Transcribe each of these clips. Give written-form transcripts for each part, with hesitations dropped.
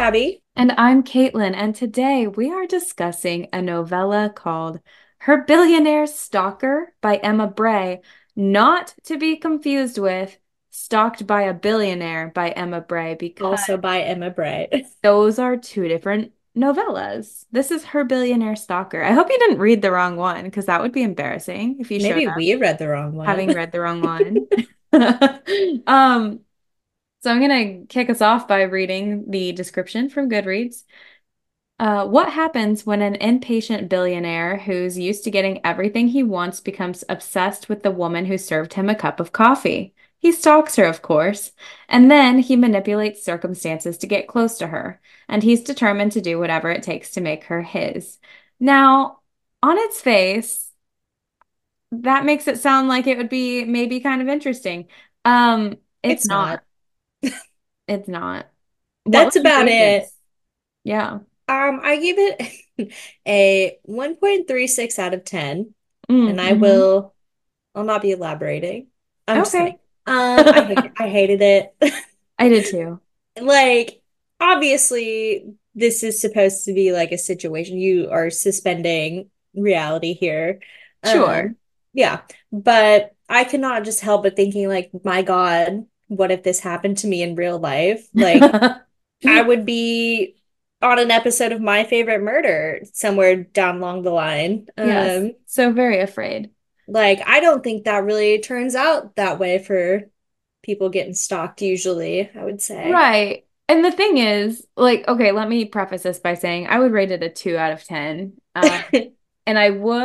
Abby. And I'm Caitlin, and today we are discussing a novella called Her Billionaire Stalker by Emma Bray, not to be confused with Stalked by a Billionaire by Emma Bray, because Also by Emma Bray. those are two different novellas. This is Her Billionaire Stalker. I hope you didn't read the wrong one, because that would be embarrassing if you showed Maybe up we read the wrong one. having read the wrong one. So I'm gonna kick us off by reading the description from Goodreads. What happens when an impatient billionaire who's used to getting everything he wants becomes obsessed with the woman who served him a cup of coffee? He stalks her, of course, and then he manipulates circumstances to get close to her, and he's determined to do whatever it takes to make her his. Now, on its face, that makes it sound like it would be maybe kind of interesting. It's It's not. not. It's not. What would That's you about rate it. this? Yeah. I give it a 1.36 out of 10, and Mm-hmm. I'll not be elaborating. I'm just Okay. kidding. I hated it. I did too. Like, obviously, this is supposed to be like a situation you are suspending reality here. Sure. Yeah, but I cannot just help but thinking like, my God, what if this happened to me in real life? Like, I would be on an episode of My Favorite Murder somewhere down along the line. Yes. So very afraid. Like, I don't think that really turns out that way for people getting stalked usually, I would say. Right. And the thing is, like, okay, let me preface this by saying I would rate it a 2 out of 10. And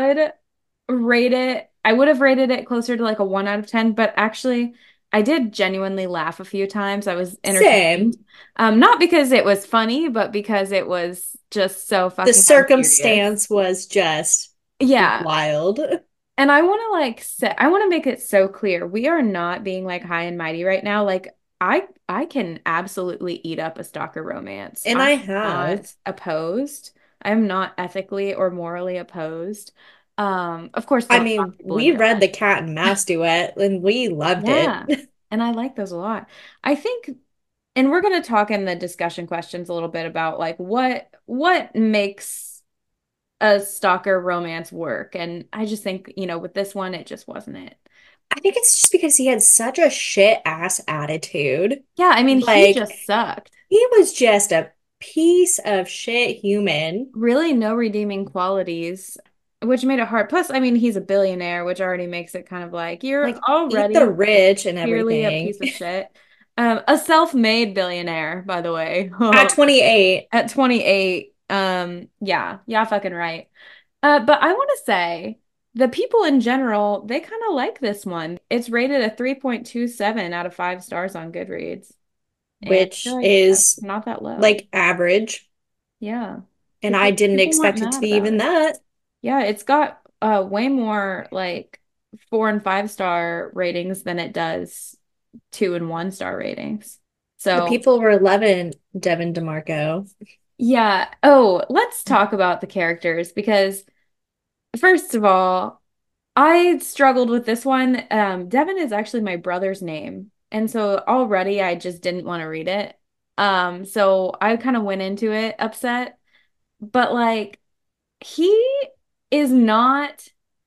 I would have rated it closer to like a 1 out of 10, but actually, I did genuinely laugh a few times. I was entertained. Same. Not because it was funny, but because it was just so The fucking unserious. circumstance was just Yeah. wild. And I want to I want to make it so clear. We are not being like high and mighty right now. Like I can absolutely eat up a stalker romance. And I'm I not have. opposed. I'm not ethically or morally opposed. Of course, I don't stalk mean, people in we real read life. the cat and mouse duet and we loved it. Yeah. And I like those a lot. I think, and we're going to talk in the discussion questions a little bit about like what makes a stalker romance work. And I just think, with this one, it just wasn't it. I think it's just because he had such a shit ass attitude. Yeah, I mean, he Like, just sucked. he was just a piece of shit human. Really, no redeeming qualities, which made it hard. Plus, I mean, he's a billionaire, which already makes it kind of like you're Like, eat the already rich and clearly a everything. piece of shit. A self-made billionaire, by the way. At 28, At 28. Yeah, yeah, fucking right. But I want to say the people in general, they kind of like this one. It's rated a 3.27 out of 5 stars on Goodreads. And I feel which like that's is not that low. like average. Yeah. And I didn't People weren't expect it to mad be about even it. that. Yeah, it's got way more like 4 and 5 star ratings than it does 2 and 1 star ratings. The So people were loving Devin DeMarco. yeah. Oh, let's talk about the characters because first of all, I struggled with this one. Devin is actually my brother's name. And so already I just didn't want to read it. So I kind of went into it upset. But like he is not,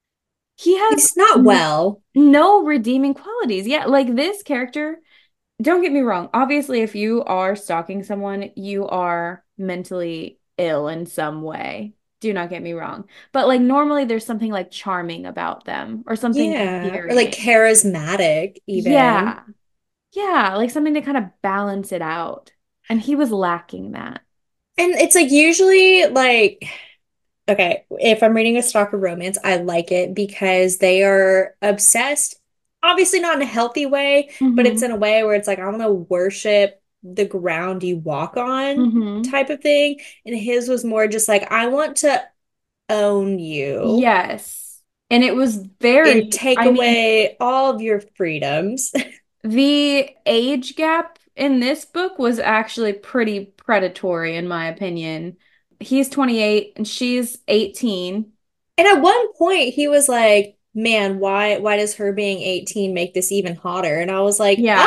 he has He's not well. no redeeming qualities. Yeah, like this character, don't get me wrong. Obviously, if you are stalking someone, you are mentally ill in some way. Do not get me wrong. But like normally there's something like charming about them or something Yeah. Or like endearing. charismatic, even. Yeah. Yeah, like something to kind of balance it out. And he was lacking that. And it's like usually like, okay, if I'm reading a stalker romance, I like it because they are obsessed, obviously not in a healthy way, but it's Mm-hmm. in a way where it's like, I want to worship the ground you walk on Mm-hmm. type of thing. And his was more just like, I want to own you Yes. And it was and very, take I mean, away all of your freedoms. the age gap in this book was actually pretty predatory, in my opinion. He's 28 and she's 18. And at one point he was like, man, why does her being 18 make this even hotter? And I was like, Yeah.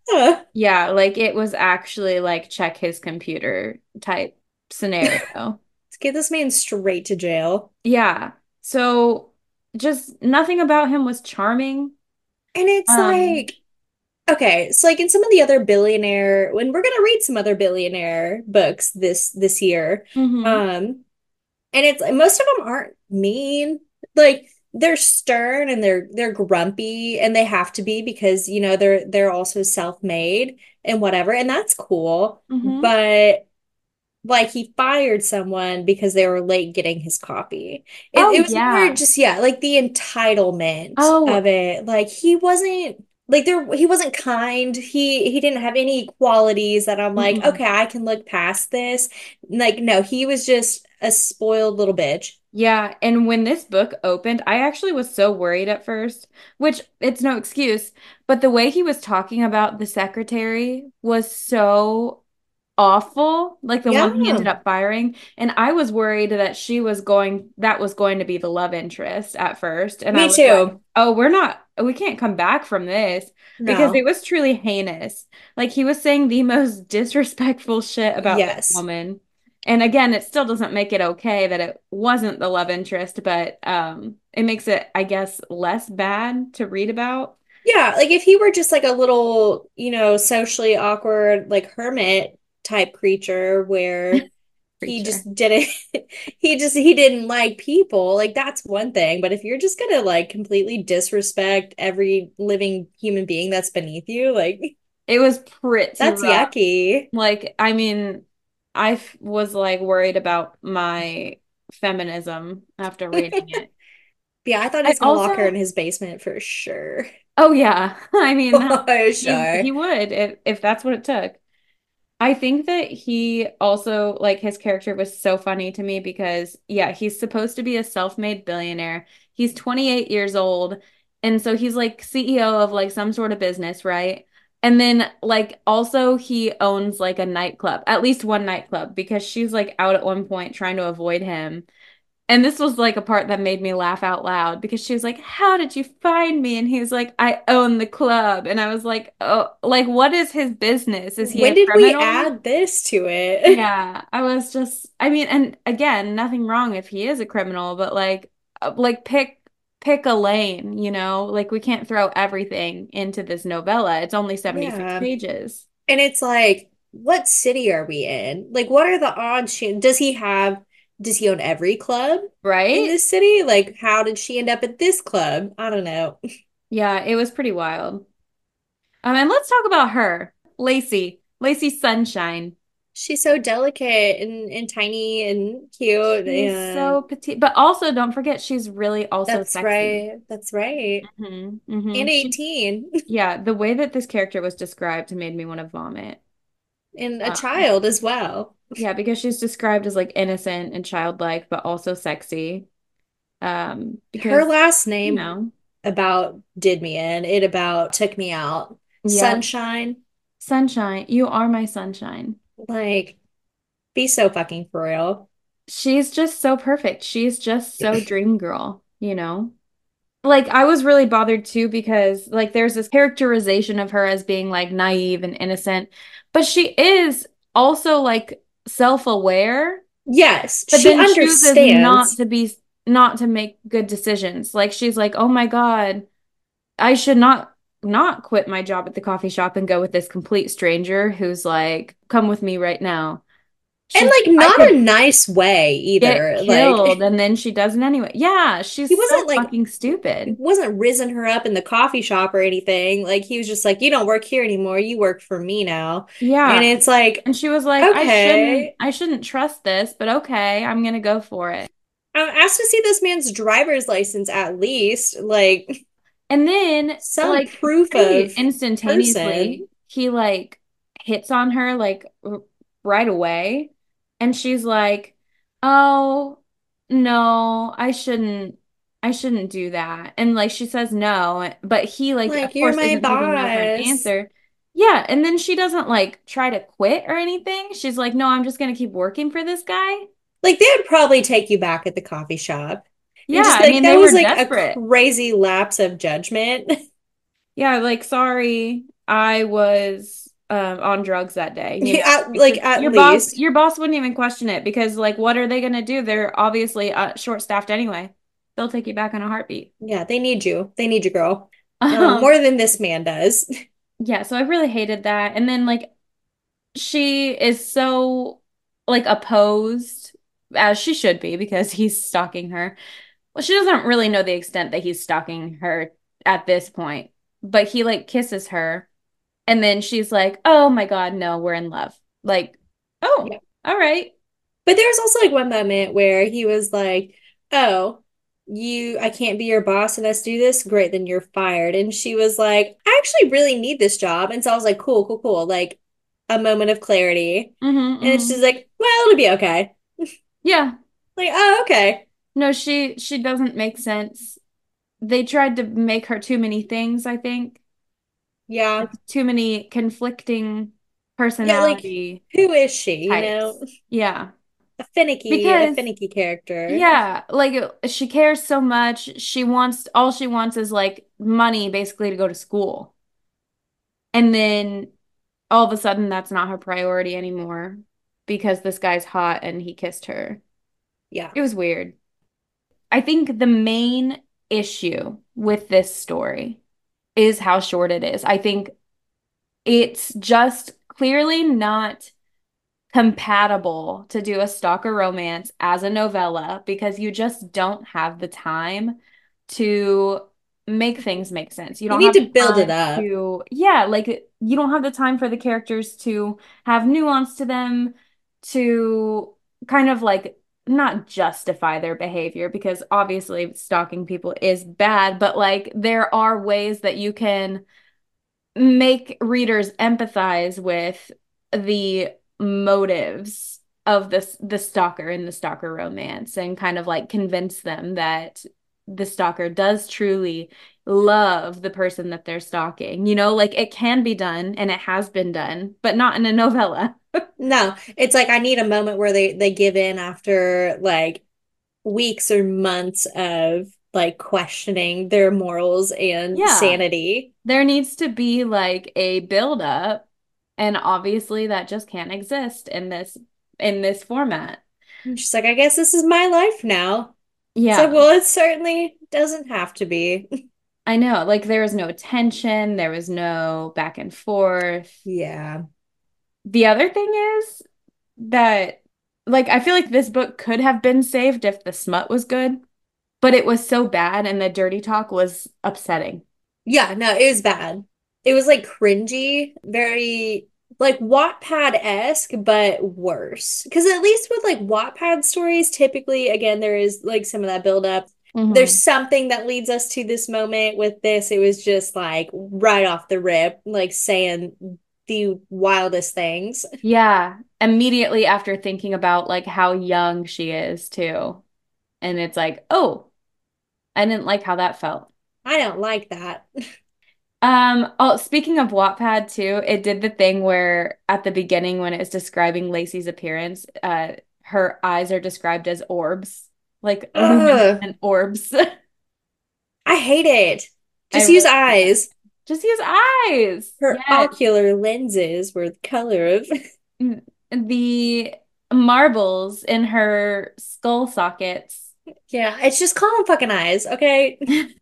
Huh. Yeah, like it was actually like check his computer type scenario. Let's get this man straight to jail. Yeah. So just nothing about him was charming. And it's Um, like, okay, so like in some of the other billionaire, when we're gonna read some other billionaire books this year, mhm, um, and it's like most of them aren't mean. Like they're stern and they're grumpy and they have to be because they're also self-made and whatever, and that's cool. mhm. But like he fired someone because they were late getting his copy. It Oh was more yeah. just, yeah, like the entitlement of Oh, it. Like he wasn't like there he wasn't kind. He didn't have any qualities that I'm like, mm-mm. okay, I can look past this. Like no, he was just a spoiled little bitch. Yeah, and when this book opened, I actually was so worried at first, which it's no excuse, but the way he was talking about the secretary was so awful, like the Yeah, one he ended up firing. And I was worried that that was going to be the love interest at first. And I me was like, too. oh, we can't come back from this because it No. was truly heinous. Like he was saying the most disrespectful shit about this Yes. woman. And again, it still doesn't make it okay that it wasn't the love interest, but it makes it, I guess, less bad to read about. Yeah, like if he were just like a little, socially awkward, like hermit type creature where he Preacher. just didn't he didn't like people, like that's one thing. But if you're just gonna like completely disrespect every living human being that's beneath you, like It was pretty that's rough. yucky. Like, I mean, was like worried about my feminism after reading it. Yeah, I thought he I was gonna lock her in also, his basement for sure. oh yeah, I mean, For he sure. would if that's what it took. I think that he also like his character was so funny to me because yeah, he's supposed to be a self-made billionaire. He's 28 years old, and so he's like CEO of like some sort of business, right? And then like also he owns like a nightclub, at least one nightclub because she's like out at one point trying to avoid him. And this was like a part that made me laugh out loud because she was like, "How did you find me?" And he was like, "I own the club." And I was like, "Oh, like what is his business? Is he When a did we criminal?" add this to it? Yeah, I was just, I mean, and again, nothing wrong if he is a criminal, but like pick a lane, you know? Like we can't throw everything into this novella. It's only 76 Yeah. pages, And it's like, what city are we in? Like, what are the odds? Does he own every club in right? this city? Like, how did she end up at this club? I don't know. Yeah, it was pretty wild. And let's talk about her, Lacey Sunshine. She's so delicate and tiny and cute. She's And so petite, but also don't forget she's really also that's sexy. right. That's right. And She, 18 yeah, the way that this character was described made me want to vomit. and a Um, child as well. Yeah, because she's described as like innocent and childlike, but also sexy. Her Because, last you name know, about did me in. It about took me out. yep. Sunshine. Sunshine, you are my sunshine. Like, be so fucking for real. She's just so perfect. She's just so dream girl, you know? Like I was really bothered too because like there's this characterization of her as being like naive and innocent, but she is also like self-aware, Yes, but she then chooses understands. not to make good decisions. Like she's like, "Oh my God, I should not quit my job at the coffee shop and go with this complete stranger who's like, come with me right now." And She's like I not a could nice way get either. killed Like and then she doesn't anyway. Yeah, he she's so wasn't like fucking he stupid. wasn't rizzing her up in the coffee shop or anything. Like he was just like, you don't work here anymore. You work for me now. And Yeah. it's like, And she was like, okay. I shouldn't trust this, but okay, I'm gonna go for it. I'm asked to see this man's driver's license at least. Like And then some like proof pretty of instantaneously, person. he like hits on her like right away. And she's like, "Oh, no, I shouldn't do that." And like she says no, but he like Like, of you're course my isn't taking no for an boss. answer. Yeah, and then she doesn't like try to quit or anything. She's like, "No, I'm just gonna keep working for this guy." Like they'd probably take you back at the coffee shop and Yeah, just I be like, mean that they was were like a desperate. crazy lapse of judgment. Yeah, like sorry. I was on drugs that day, you know, Like because at least. your boss wouldn't even question it because like what are they going to do? They're obviously short-staffed anyway. They'll take you back in a heartbeat. Yeah, they need you. They need you, girl. Um, More than this man does. yeah, so I really hated that. And then like she is so like opposed as she should be because he's stalking her. Well, she doesn't really know the extent that he's stalking her at this point, but he like kisses her and then she's like, "Oh my God, no, we're in love." Like, "Oh, Yeah. all right." But there was also like one moment where he was like, "Oh, I can't be your boss and let's do this. Great, then you're fired." And she was like, "I actually really need this job." And so I was like, "Cool, cool, cool." Like a moment of clarity. Mm-hmm, And she's mm-hmm. like, "Well, it'll be okay." Yeah. Like, "Oh, okay." No, she doesn't make sense. They tried to make her too many things, I think. Like Yeah. too many conflicting Yeah, like personality who is she, you know? types. Yeah. A Because finicky character. yeah, like she cares so much. She wants all she wants is like money basically to go to school. And then all of a sudden that's not her priority anymore because this guy's hot and he kissed her. Yeah. It was weird. I think the main issue with this story is how short it is. I think it's just clearly not compatible to do a stalker romance as a novella because you just don't have the time to make things make sense. You You don't need have to the build it time up. to, yeah, like you don't have the time for the characters to have nuance to them, to kind of like not justify their behavior because obviously stalking people is bad, but like there are ways that you can make readers empathize with the motives of the stalker in the stalker romance and kind of like convince them that the stalker does truly love the person that they're stalking. You know, like it can be done and it has been done, but not in a novella. No, it's like I need a moment where they give in after like weeks or months of like questioning their morals and Yeah, sanity. there needs to be like a build up, and obviously that just can't exist in this format. And she's like, I guess this is my life now. It's like, Yeah. well, it certainly doesn't have to be. I know, like there was no tension, there was no back and forth. Yeah. The other thing is that, like, I feel like this book could have been saved if the smut was good, but it was so bad and the dirty talk was upsetting. Yeah, no, it was bad. It was like cringy, very like Wattpad-esque, but worse. Because at least with like Wattpad stories, typically, again, there is like some of that buildup. There's Hmm. something that leads us to this moment. With this, it was just like right off the rip, like saying the wildest things. Yeah, immediately after thinking about like how young she is too. And it's like, oh, I didn't like how that felt. I don't like that. Oh, speaking of Wattpad too, it did the thing where at the beginning when it was describing Lacey's appearance, her eyes are described as orbs, like Ugh, luminescent orbs. I hate it. I Just use really hate that. eyes. Just use eyes. Her Yes. ocular lenses were the color of. The marbles in her skull sockets. Yeah, it's just call them fucking eyes, okay?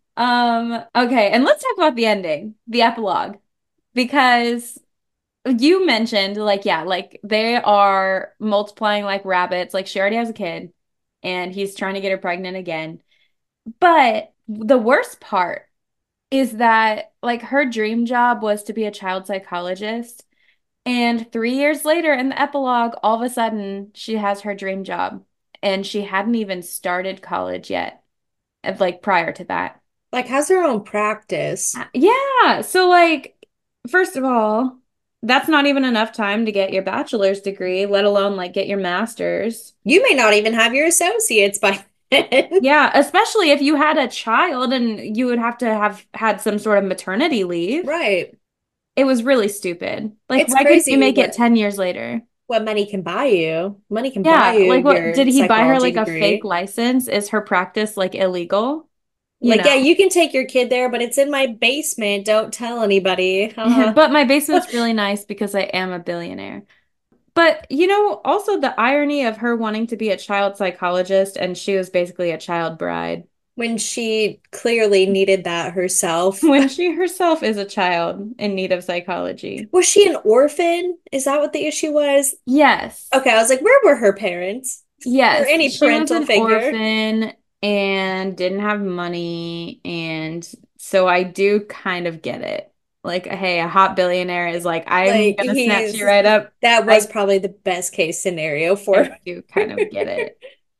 Okay, and let's talk about the ending, the epilogue, because you mentioned like yeah, like they are multiplying like rabbits. Like she already has a kid and he's trying to get her pregnant again. But the worst part is that like her dream job was to be a child psychologist. And 3 years later in the epilogue, all of a sudden she has her dream job and she hadn't even started college yet, like prior to that. Like, has their own practice. Yeah. So, like, first of all, that's not even enough time to get your bachelor's degree, let alone like get your master's. You may not even have your associates by then. Yeah, especially if you had a child and you would have to have had some sort of maternity leave. Right. It was really stupid. Like, It's why couldn't you crazy make it 10 years later? what money can buy you. Money can buy Yeah, you like what your did he buy her psychology like a fake degree. license? Is her practice like illegal? you Like, know. yeah, you can take your kid there, but it's in my basement. Don't tell anybody. Haha. But my basement's really nice because I am a billionaire. But, also the irony of her wanting to be a child psychologist and she was basically a child bride When she clearly needed that herself. when she herself is a child in need of psychology. Was she an orphan? Is that what the issue was? Yes. Okay, I was like, where were her parents? Or Yes. any She was parental an figure? orphan and didn't have money. And so I do kind of get it. Like, hey, a hot billionaire is like, I'm Like, gonna snatch you right up. that was I probably the best case scenario for I her. do kind of get it.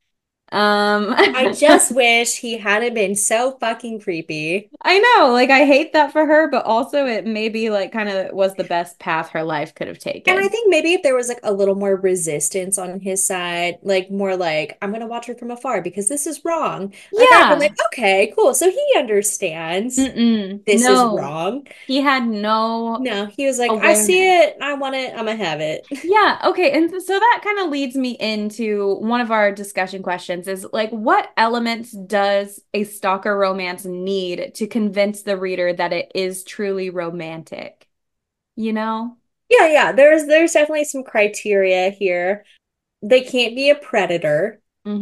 Um, I just wish he hadn't been so fucking creepy. I know, like I hate that for her, but also it maybe like kind of was the best path her life could have And I taken. think maybe if there was like a little more resistance on his side, like more like, I'm gonna watch her from afar because this is wrong. Like I'd been Yeah. like, okay, cool. So he understands Mm-mm. this is No. wrong. He had no No, he was like, I see awareness. it, I want it, I'm gonna have it. Yeah, okay. And so that kind of leads me into one of our discussion questions is like, what elements does a stalker romance need to convince the reader that it is truly romantic? You know? Yeah, yeah. There's definitely some criteria here. They can't be a predator.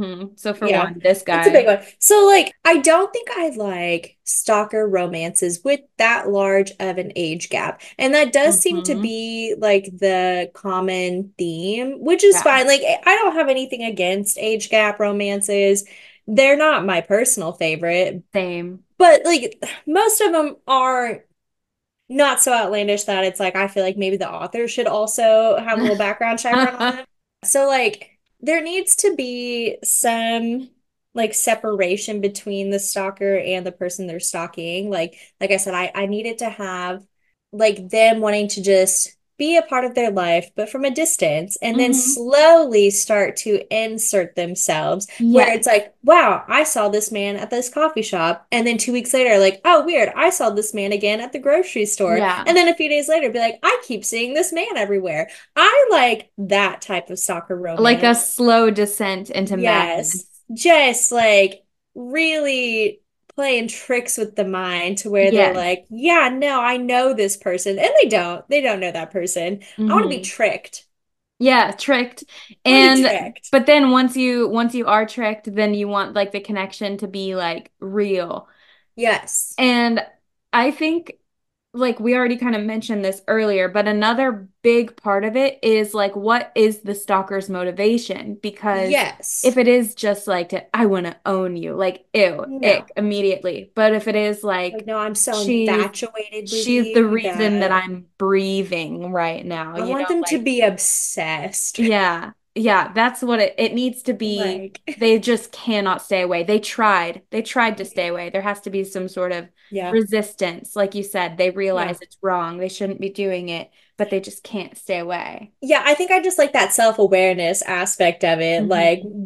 So for Yeah, one, this that's a big guy. one. So, like, I don't think I like stalker romances with that large of an age gap. And that does seem to hmm be like the common theme, which is Yeah, fine. Like, I don't have anything against age gap romances. They're not my personal favorite, same. but like most of them are not so outlandish that it's like I feel like maybe the author should also have a little background check run on them. So like there needs to be some like separation between the stalker and the person they're stalking. Like I said, I needed to have like them wanting to just be a part of their life, but from a distance, and then hmm slowly start to insert themselves where it's Yes. like, wow, I saw this man at this coffee shop. And then 2 weeks later, like, oh, weird, I saw this man again at the grocery store. Yeah. And then a few days later, be like, I keep seeing this man everywhere. I like that type of soccer Like a romance. slow descent into Yes. madness. Just like really playing tricks with the mind to where they're Yes. like, yeah, no, I know this person. And they don't. They don't know that person. I want to be hmm tricked. Yeah, tricked. I want to be And tricked. but then once you are tricked, then you want like the connection to be like real. Yes. And I think like we already kind of mentioned this earlier, but another big part of it is like what is the stalker's motivation? Because Yes. if it is just like I want to own you, like ew, No. ick immediately. But if it is Like, like no, I'm so she's infatuated with she's the you reason that that I'm breathing right now, I want them to like be obsessed. yeah, yeah, that's what it needs to be. Like, They just cannot stay away. They tried to stay away. There has to be some sort of yeah. resistance. Like you said, they Yeah. realize it's wrong. They shouldn't be doing it, but they just can't stay away. Yeah, I think I just like that self-awareness aspect of it. Like hmm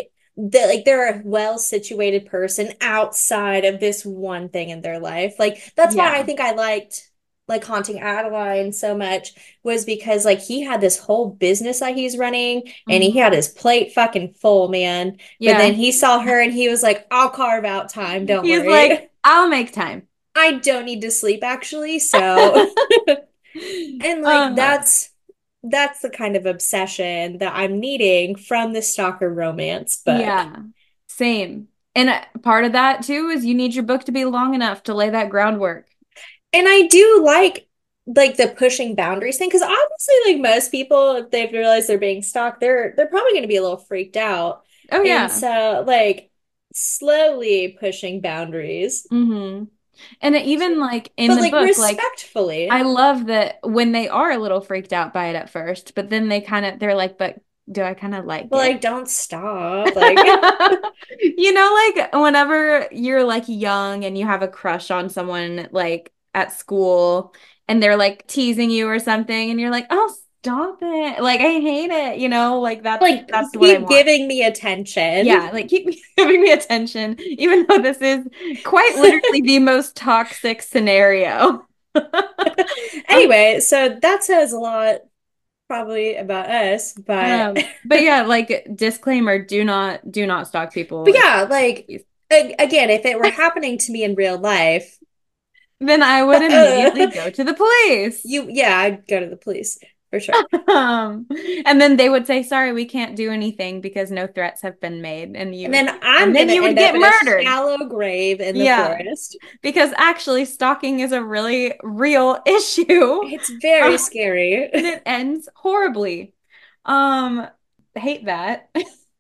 they like they're a well-situated person outside of this one thing in their life. Like that's why I Yeah. think I liked like Haunting Adeline so much was because like he had this whole business that he's running and he had hmm his plate fucking full, man. But then Yeah. he saw her and he was like, I'll carve out time, don't He's worry. like, I'll make time. I don't need to sleep actually, so and like Uh, that's the kind of obsession that I'm needing from the stalker romance book. yeah. Same. And part of that too is you need your book to be long enough to lay that groundwork. And I do like the pushing boundaries thing because obviously like most people if they've realized they're being stalked, they're probably going to be a little freaked out. Oh And yeah. so like slowly pushing boundaries, hmm And even like in but the like book, like I respectfully. love that when they are a little freaked out by it at first, but then they're like, but do I kind of like But it? like don't stop. Like Like whenever you're like young and you have a crush on someone like at school and they're like teasing you or something and you're like, oh, stop it. Like I hate it, like like that's what I keep want. giving me attention. Yeah, like keep giving me attention, even though this is quite literally the most toxic scenario. Anyway, so that says a lot probably about us, but But yeah, like disclaimer, do not stalk people. but yeah, like Please. Again, if it were happening to me in real life, Then I would immediately go to the police. yeah, I'd go to the police for sure. Um, and then they would say, sorry, we can't do anything because no threats have been made. And then And I'm then gonna you would end up get in a murdered. shallow grave in the Yeah, forest. because actually stalking is a really real issue. It's very scary. And it ends horribly. Um, hate that.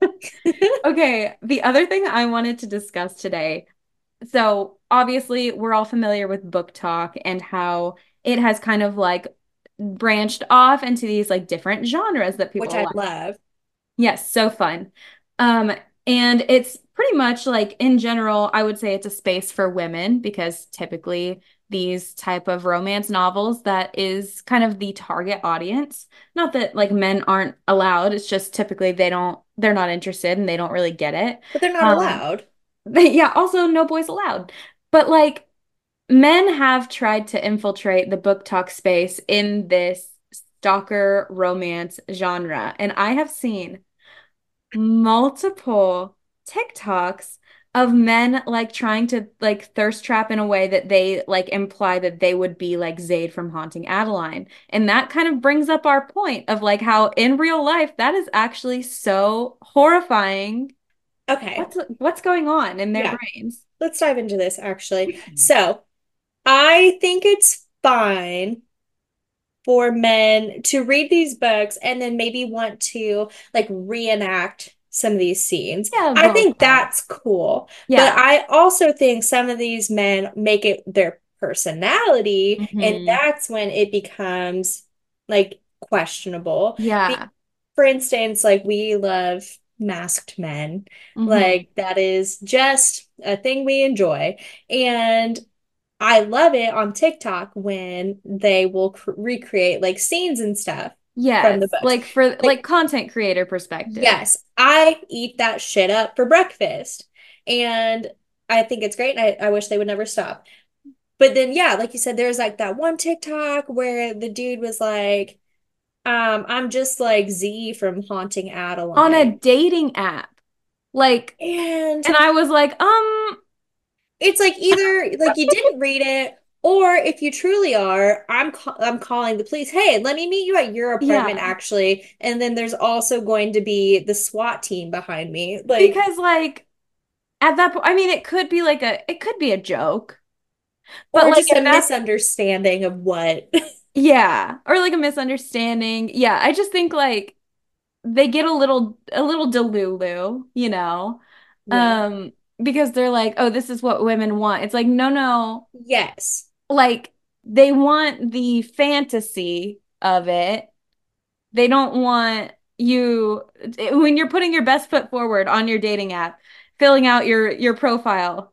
Okay, the other thing I wanted to discuss today. So obviously we're all familiar with book talk and how it has kind of like branched off into these like different genres that Which people I like. love. Yes, so fun. Um, and it's pretty much like in general, I would say it's a space for women because typically these type of romance novels that is kind of the target audience. Not that like men aren't allowed, it's just typically they're not interested and they don't really get it. But they're not Um, allowed. yeah, also no boys allowed. But like men have tried to infiltrate the book talk space in this stalker romance genre, and I have seen multiple TikToks of men like trying to like thirst trap in a way that they like imply that they would be like Zaid from Haunting Adeline. And that kind of brings up our point of like how in real life that is actually so horrifying. Okay. What's going on in their Yeah. brains? Let's dive into this actually. So I think it's fine for men to read these books and then maybe want to like reenact some of these scenes. Yeah, I role think play. that's cool. But Yeah. I also think some of these men make it their personality, and Hmm. that's when it becomes like questionable. Yeah. For instance, like we love masked men. Hmm. Like that is just a thing we enjoy. And I love it on TikTok when they will recreate like scenes and stuff from the Yes. books. Like for like Like, content creator perspective. yes, I eat that shit up for breakfast. And I think it's great. And I wish they would never stop. But then, yeah, like you said, there's like that one TikTok where the dude was like, I'm just like Z from Haunting On a Adeline. dating app. Like, And and I was like, it's like either like you didn't read it, or if you truly are, I'm calling the police. Hey, let me meet you at your apartment yeah. actually. And then there's also going to be the SWAT team behind me. Like, Because like at that point, I mean, it could be a joke, but or like just a if that's, misunderstanding of what. yeah, or like a misunderstanding. Yeah, I just think like they get a little delulu, you know, Yeah. um, because they're like, oh, this is what women want. It's like, no, no, Yes. like they want the fantasy of it. They don't want you when you're putting your best foot forward on your dating app, filling out your profile.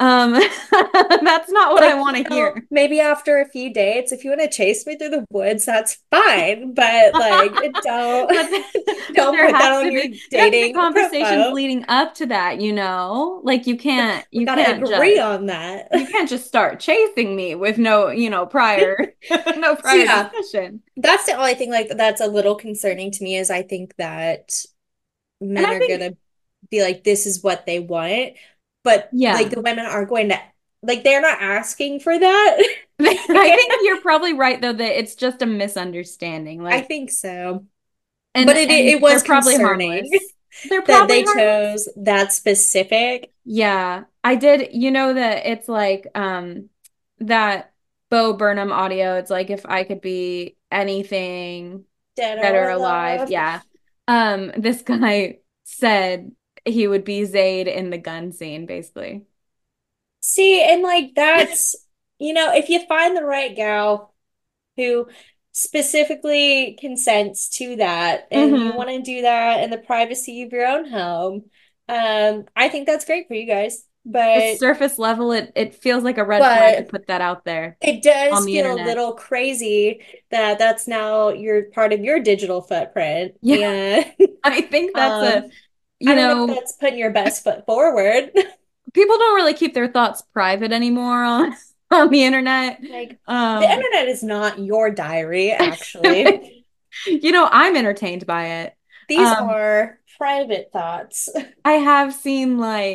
That's not what I Like, want to hear. maybe after a few dates, if you want to chase me through the woods, that's fine. But like, don't But but don't put that on your there have to be dating conversations profile. leading up to that, you know? Like We you gotta can't agree just on that. you can't just start chasing me with no, you know, prior no So prior yeah, discussion. that's the only thing like that's a little concerning to me is I think that And men I are think gonna be like, this is what they want, but like yeah. the women aren't going to like they're not asking for that. I think you're probably right though that it's just a misunderstanding. I Like think so. But and it was they're probably concerning harmless. They're that probably they harmless. chose that specific Yeah, I did. You know that it's like that Bo Burnham audio. It's like if I could be anything dead dead or or alive. alive. Yeah. This guy said he would be Zayd in the gun scene, basically. See, and like that's, if you find the right gal who specifically consents to that and you Hmm. want to do that in the privacy of your own home, I think that's great for you guys. The But surface level, it feels like a red flag to but put that out there it on does the feel a internet. little crazy that that's now your part of your digital footprint. Yeah, And I think that's um, I you don't know if know, that's putting your best foot forward. people don't really keep their thoughts private anymore on on the internet. Like the Um, internet is not your diary, actually. you know, I'm entertained by it. These Um, are private thoughts. I have seen like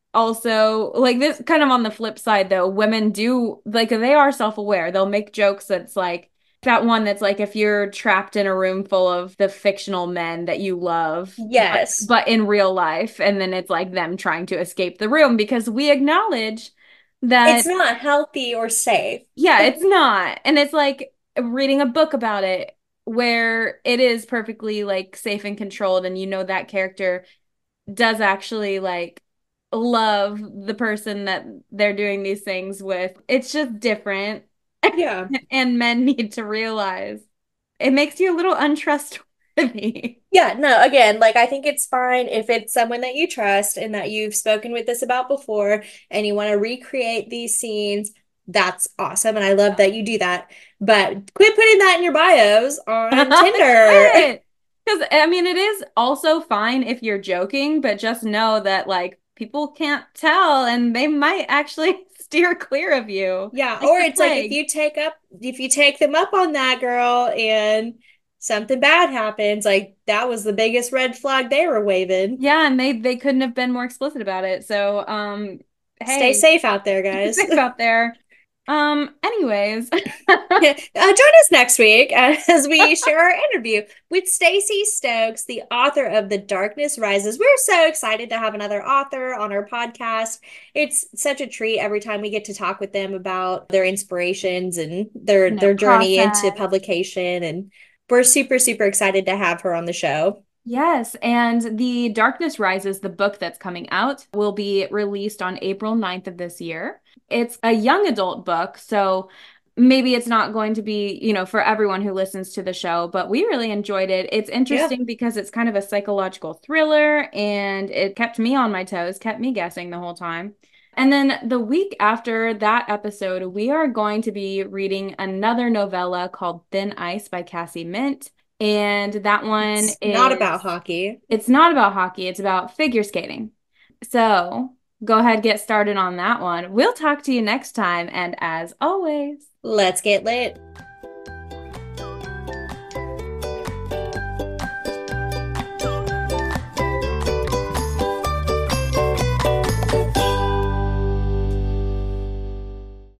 also, like, this kind of on the flip side though, women do like they are self-aware. They'll make jokes that's like that one that's like if you're trapped in a room full of the fictional men that you love, Yes. but in real life, and then it's like them trying to escape the room because we acknowledge It's that, not healthy or safe. yeah, it's not. And it's like reading a book about it where it is perfectly like safe and controlled, and you know that character does actually like love the person that they're doing these things with. It's just different. Yeah. And men need to realize it makes you a little untrustworthy. Yeah, no, again, like I think it's fine if it's someone that you trust and that you've spoken with this about before and you want to recreate these scenes. That's awesome. And I love that you do that. But quit putting that in your bios on Tinder. Quit. Because I mean, it is also fine if you're joking, but just know that like people can't tell and they might actually steer clear of you, Yeah, like or the it's like plague. if you take them up on that girl and something bad happens, like that was the biggest red flag they were waving. Yeah, and they couldn't have been more explicit about it. So, Stay hey, safe out there, be guys. safe out there. Anyways. Join us next week as we share our interview with Stacey Stokes, the author of The Darkness Rises. We're so excited to have another author on our podcast. It's such a treat every time we get to talk with them about their inspirations and And their their journey into process. publication. And we're super, super excited to have her on the show. Yes, and The Darkness Rises, the book that's coming out, will be released on April 9th of this year. It's a young adult book, so maybe it's not going to be, for everyone who listens to the show, but we really enjoyed it. It's Yeah. interesting because it's kind of a psychological thriller and it kept me on my toes, kept me guessing the whole time. And then the week after that episode, we are going to be reading another novella called Thin Ice by Cassie Mint. And that one It's not about is, hockey. it's not about hockey, it's about figure skating. So go ahead, get started on that one. We'll talk to you next time. And as always, Let's get lit.